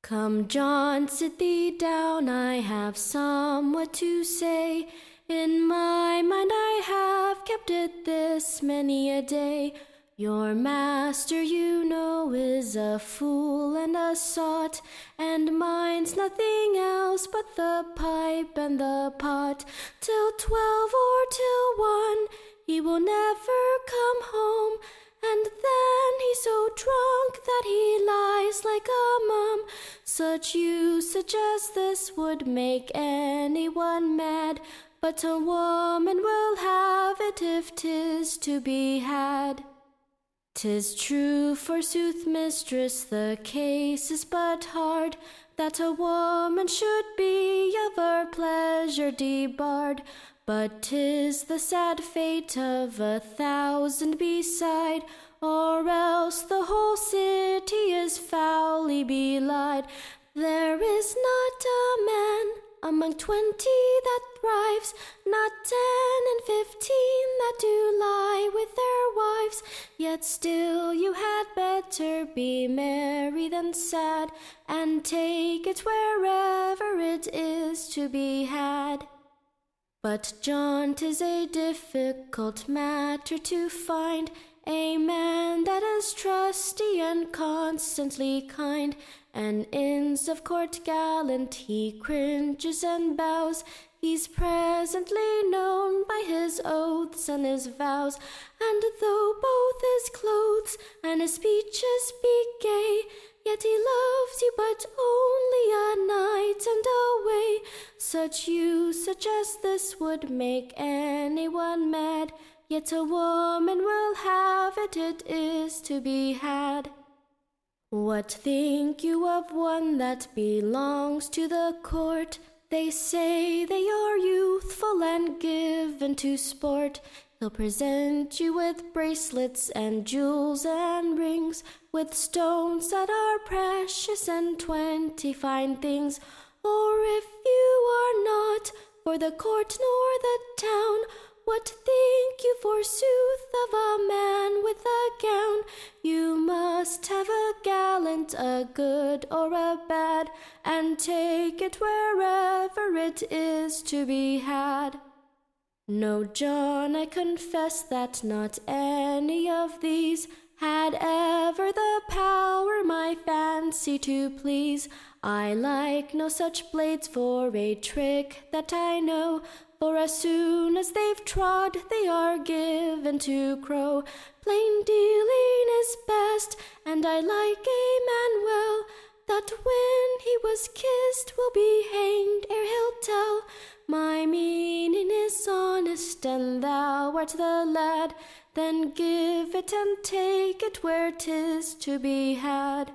Come, John, sit thee down, I have somewhat to say. In my mind I have kept it this many a day. Your master, you know, is a fool and a sot, and mine's nothing else but the pipe and the pot. Till 12 or till 1, he will never come home, and then he's so drunk that he lies like a mum. Such usage as this would make anyone mad, but a woman will have it if 'tis to be had. 'Tis true, forsooth, mistress, the case is but hard, that a woman should be of her pleasure debarred. But 'tis the sad fate of 1,000 beside, or else the whole city is foully belied. There is not a man among 20 that thrives, not 10 and 15 that do lie with their wives. Yet still you had better be merry than sad, and take it wherever it is to be had. But, John, 'tis a difficult matter to find a man that is trusty and constantly kind, and inns of court gallant he cringes and bows. He's presently known by his oaths and his vows, and though both his clothes and his speeches be gay, yet he loves you but only a night and away. Such usage as this would make anyone mad, yet a woman will have it, it is to be had. What think you of one that belongs to the court? They say they are youthful and given to sport. He'll present you with bracelets and jewels and rings, with stones that are precious and 20 fine things. Or if you are not for the court nor the town, what think you, forsooth, of a man with a gown? You must have a gallant, a good or a bad, and take it wherever it is to be had. No, John, I confess that not any of these had ever the power my fancy to please. I like no such blades for a trick that I know, for as soon as they've trod, they are given to crow. Plain dealing is best, and I like a man well, that when he was kissed will be hanged ere he'll tell. My meaning is honest, and thou art the lad, then give it and take it where 'tis to be had.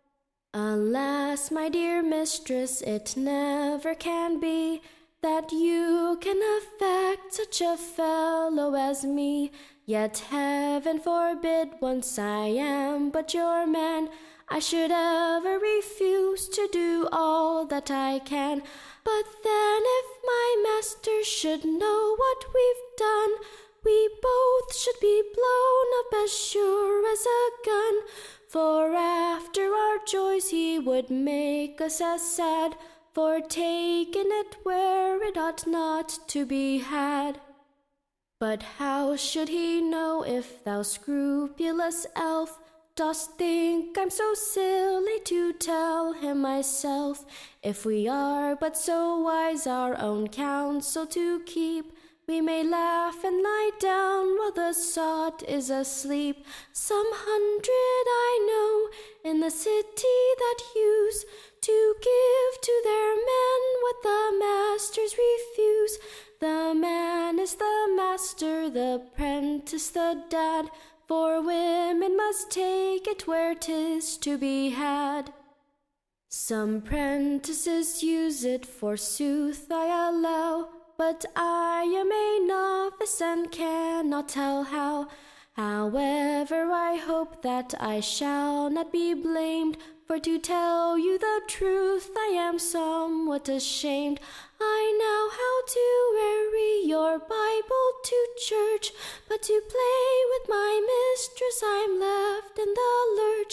Alas, my dear mistress, it never can be that you can affect such a fellow as me. Yet heaven forbid, once I am but your man, I should ever refuse to do all that I can. But then if my master should know what we've done, we both should be blown up as sure as a gun. For after our joys he would make us as sad, for taking it where it ought not to be had. But how should he know if thou scrupulous elf dost think I'm so silly to tell him myself? If we are but so wise our own counsel to keep, we may laugh and lie down while the sot is asleep. Some 100 I know in the city that use to give to their men what the masters refuse. The man is the master, the prentice the dad, for women must take it where 'tis to be had. Some prentices use it, forsooth, I allow, but I am a novice and cannot tell how. However, I hope that I shall not be blamed, for to tell you the truth I am somewhat ashamed. I know how to carry your Bible to church, but to play with my mistress I'm left in the lurch.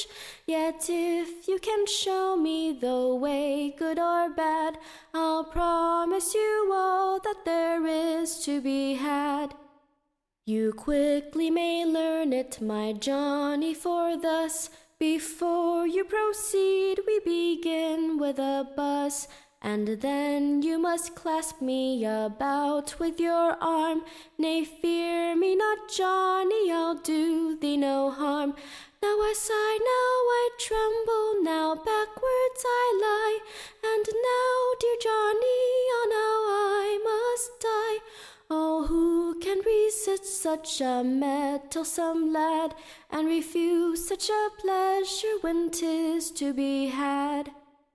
Yet if you can show me the way, good or bad, I'll promise you all that there is to be had. You quickly may learn it, my Johnny, for thus, before you proceed, we begin with a buzz, and then you must clasp me about with your arm. Nay, fear me not, Johnny, I'll do thee no harm. Now I sigh, now I tremble, now backwards I lie, and now, dear Johnny, oh, now I must die. Oh, who can resist such a mettlesome lad, and refuse such a pleasure when 'tis to be had?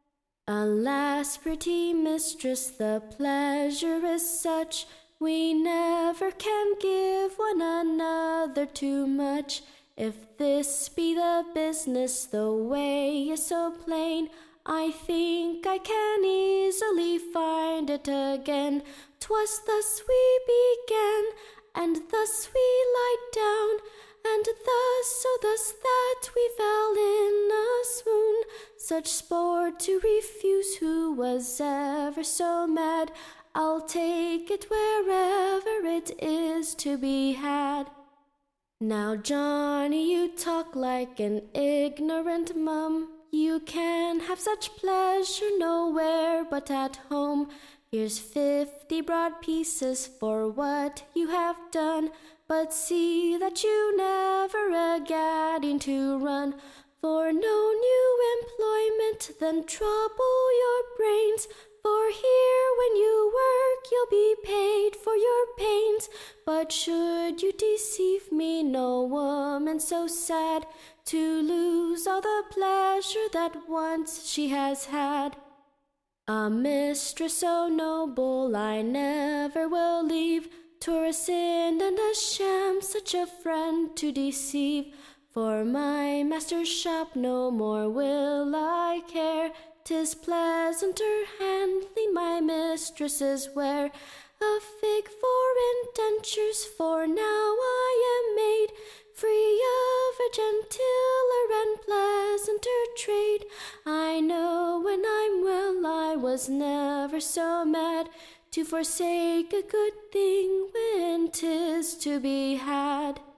Alas, pretty mistress, the pleasure is such, we never can give one another too much. If this be the business, the way is so plain, I think I can easily find it again. 'Twas thus we began, and thus we lied down, and thus that we fell in a swoon. Such sport to refuse, who was ever so mad? I'll take it wherever it is to be had. Now, Johnny, you talk like an ignorant mum. You can have such pleasure nowhere but at home. Here's 50 broad pieces for what you have done, but see that you never a-gadding to run. For no new employment, then trouble your brains, for here when you work you'll be paid for your pains. But should you deceive me, no woman so sad, to lose all the pleasure that once she has had. A mistress so noble I never will leave, 'twere a sin and a sham such a friend to deceive. For my master's shop no more will I care, 'tis pleasanter handling my mistress's ware. A fig for indentures, for now I am made free of a gentiller and pleasanter trade. I know when I'm well I was never so mad to forsake a good thing when 'tis to be had.